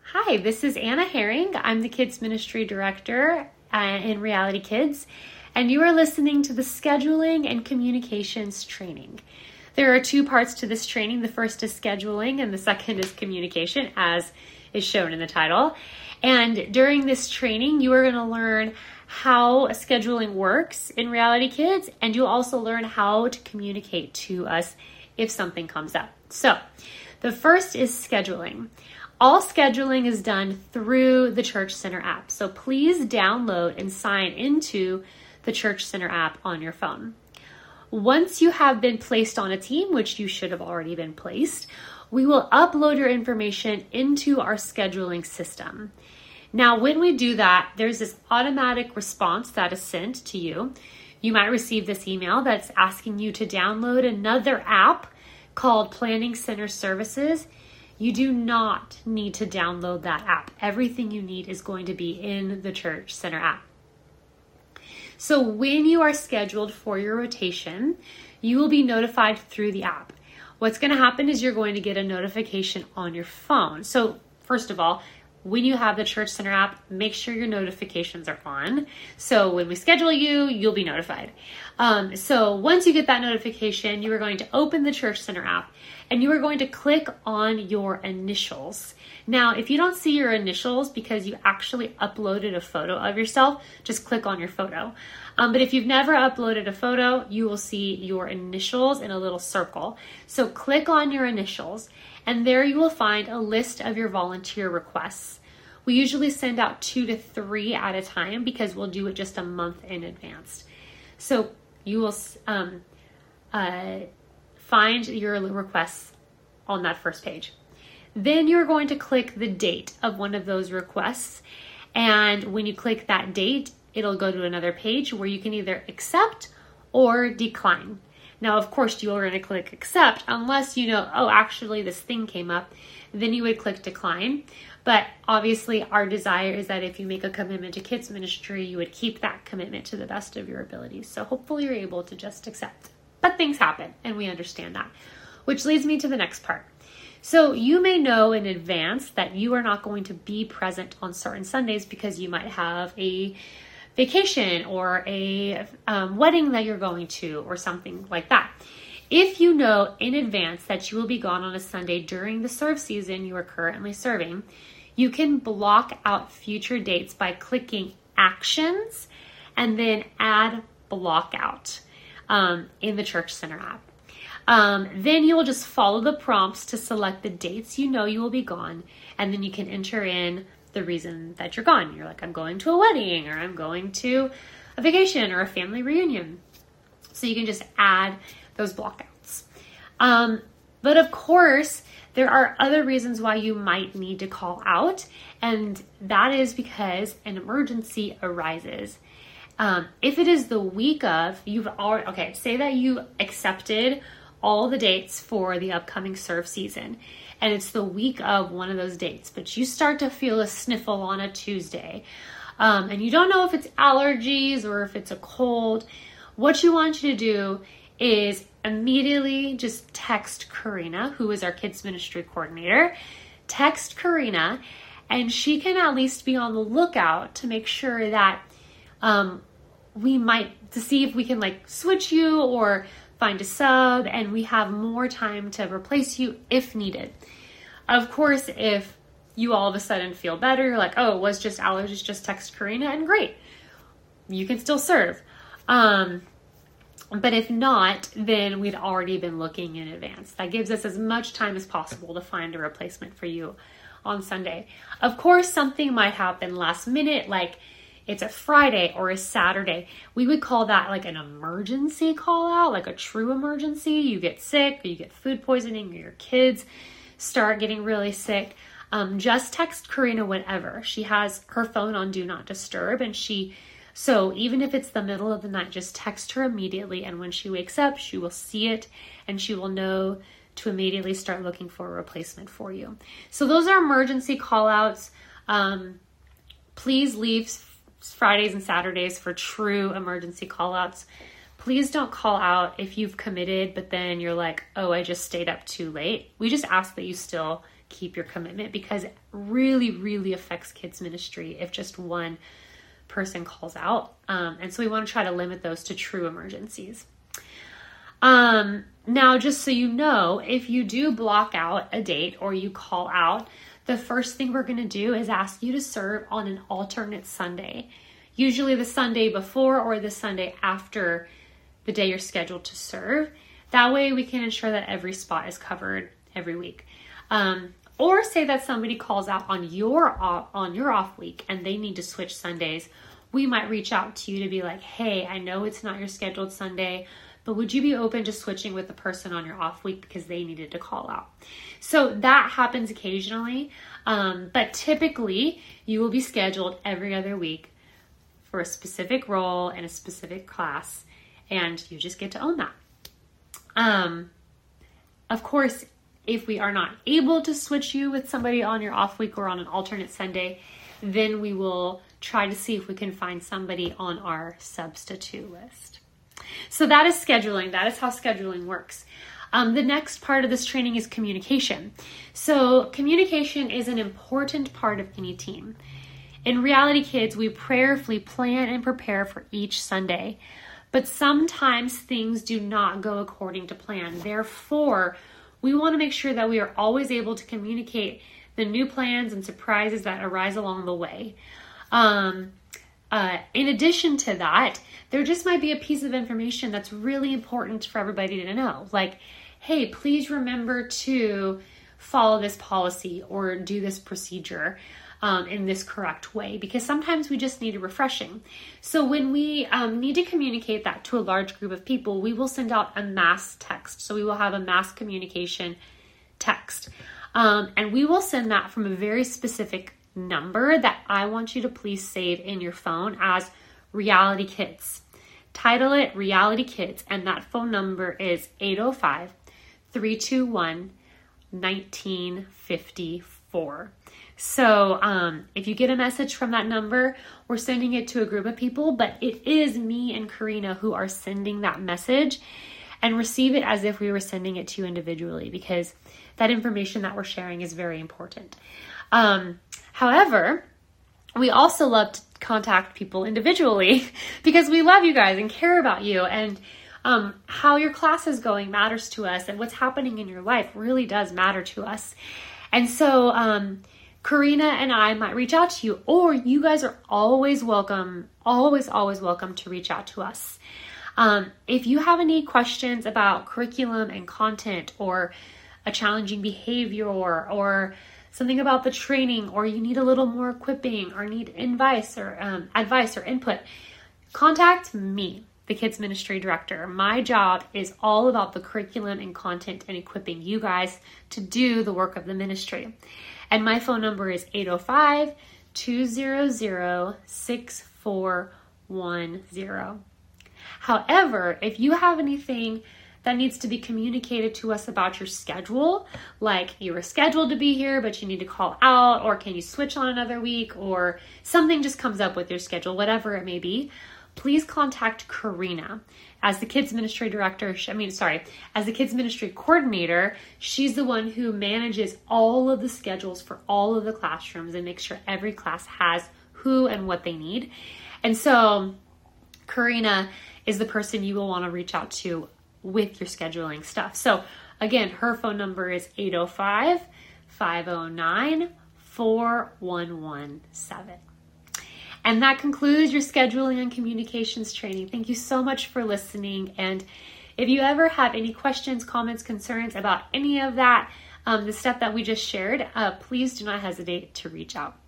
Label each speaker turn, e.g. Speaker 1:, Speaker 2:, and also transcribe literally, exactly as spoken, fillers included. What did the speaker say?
Speaker 1: Hi, this is Anna Herring. I'm the Kids Ministry Director uh, in Reality Kids, and you are listening to the Scheduling and Communications Training. There are two parts to this training. The first is scheduling, and the second is communication, as is shown in the title. And during this training, you are going to learn how scheduling works in Reality Kids, and you'll also learn how to communicate to us if something comes up. So, the first is scheduling. All scheduling is done through the Church Center app. So please download and sign into the Church Center app on your phone. Once you have been placed on a team, which you should have already been placed, we will upload your information into our scheduling system. Now, when we do that, there's this automatic response that is sent to you. You might receive this email that's asking you to download another app called Planning Center Services. You do not need to download that app. Everything you need is going to be in the Church Center app. So when you are scheduled for your rotation, you will be notified through the app. What's going to happen is you're going to get a notification on your phone. So first of all, when you have the Church Center app, make sure your notifications are on. So when we schedule you, you'll be notified. Um, so once you get that notification, you are going to open the Church Center app and you are going to click on your initials. Now, if you don't see your initials because you actually uploaded a photo of yourself, just click on your photo. Um, but if you've never uploaded a photo, you will see your initials in a little circle. So click on your initials, and there you will find a list of your volunteer requests. We usually send out two to three at a time because we'll do it just a month in advance. So you will um, uh, find your requests on that first page. Then you're going to click the date of one of those requests. And when you click that date, it'll go to another page where you can either accept or decline. Now, of course, you're going to click accept unless you know, oh, actually this thing came up. Then you would click decline. But obviously our desire is that if you make a commitment to kids ministry, you would keep that commitment to the best of your abilities. So hopefully you're able to just accept. But things happen and we understand that. Which leads me to the next part. So you may know in advance that you are not going to be present on certain Sundays because you might have a vacation or a um, wedding that you're going to or something like that. If you know in advance that you will be gone on a Sunday during the serve season you are currently serving, you can block out future dates by clicking Actions and then Add Block Out um, in the Church Center app. Um, then you will just follow the prompts to select the dates you know you will be gone, and then you can enter in the reason that you're gone. You're like, I'm going to a wedding, or I'm going to a vacation or a family reunion. So you can just add those blockouts. Um, but of course, there are other reasons why you might need to call out, and that is because an emergency arises. Um, if it is the week of, you've already, okay, say that you accepted all the dates for the upcoming serve season, and it's the week of one of those dates, but you start to feel a sniffle on a Tuesday, um, and you don't know if it's allergies or if it's a cold. What you want you to do is immediately just text Karina, who is our kids ministry coordinator. Text Karina, and she can at least be on the lookout to make sure that um, we might, to see if we can like switch you or find a sub, and we have more time to replace you if needed. Of course, if you all of a sudden feel better, you're like, oh, it was just allergies, just text Karina, and great, you can still serve. Um, but if not, then we'd already been looking in advance. That gives us as much time as possible to find a replacement for you on Sunday. Of course, something might happen last minute, like it's a Friday or a Saturday. We would call that like an emergency call out, like a true emergency. You get sick, or you get food poisoning, or your kids start getting really sick. Um, just text Karina whenever. She has her phone on Do Not Disturb, and she, so even if it's the middle of the night, just text her immediately, and when she wakes up, she will see it, and she will know to immediately start looking for a replacement for you. So those are emergency call outs. Um, please leave Fridays and Saturdays for true emergency call outs. Please don't call out if you've committed, but then you're like, oh, I just stayed up too late. We just ask that you still keep your commitment, because it really, really affects kids ministry if just one person calls out. Um, and so we want to try to limit those to true emergencies. Um, now, just so you know, if you do block out a date or you call out, the first thing we're going to do is ask you to serve on an alternate Sunday, usually the Sunday before or the Sunday after the day you're scheduled to serve. That way we can ensure that every spot is covered every week. Um, or say that somebody calls out on your off, on your off week and they need to switch Sundays. We might reach out to you to be like, hey, I know it's not your scheduled Sunday, but would you be open to switching with the person on your off week because they needed to call out? So that happens occasionally, um, but typically you will be scheduled every other week for a specific role in a specific class, and you just get to own that. Um, of course, if we are not able to switch you with somebody on your off week or on an alternate Sunday, then we will try to see if we can find somebody on our substitute list. So that is scheduling. That is how scheduling works. Um, the next part of this training is communication. So communication is an important part of any team. In Reality Kids, we prayerfully plan and prepare for each Sunday, but sometimes things do not go according to plan. Therefore, we want to make sure that we are always able to communicate the new plans and surprises that arise along the way. Um, uh, in addition to that, there just might be a piece of information that's really important for everybody to know. Like, hey, please remember to follow this policy or do this procedure um, in this correct way, because sometimes we just need a refreshing. So when we um, need to communicate that to a large group of people, we will send out a mass text. So we will have a mass communication text. Um, and we will send that from a very specific number that I want you to please save in your phone as Reality Kids. Title it Reality Kids, and that phone number is eight oh five, three two one, one nine five four. So um, if you get a message from that number, we're sending it to a group of people, but it is me and Karina who are sending that message, and receive it as if we were sending it to you individually, because that information that we're sharing is very important. Um, however, we also love to contact people individually because we love you guys and care about you, and um, how your class is going matters to us, and what's happening in your life really does matter to us. And so um, Karina and I might reach out to you, or you guys are always welcome, always, always welcome to reach out to us. Um, if you have any questions about curriculum and content, or a challenging behavior, or, or something about the training, or you need a little more equipping, or need advice or um, advice or input, contact me, the Kids Ministry Director. My job is all about the curriculum and content and equipping you guys to do the work of the ministry. And my phone number is eight oh five, two hundred, six four one zero. However, if you have anything that needs to be communicated to us about your schedule, like you were scheduled to be here, but you need to call out, or can you switch on another week, or something just comes up with your schedule, whatever it may be, please contact Karina. As the Kids Ministry Director, I mean, sorry, as the Kids Ministry Coordinator, she's the one who manages all of the schedules for all of the classrooms and makes sure every class has who and what they need. And so Karina is the person you will want to reach out to with your scheduling stuff. So again, her phone number is eight oh five, five oh nine, four one one seven. And that concludes your scheduling and communications training. Thank you so much for listening. And if you ever have any questions, comments, concerns about any of that, um, the stuff that we just shared, uh, please do not hesitate to reach out.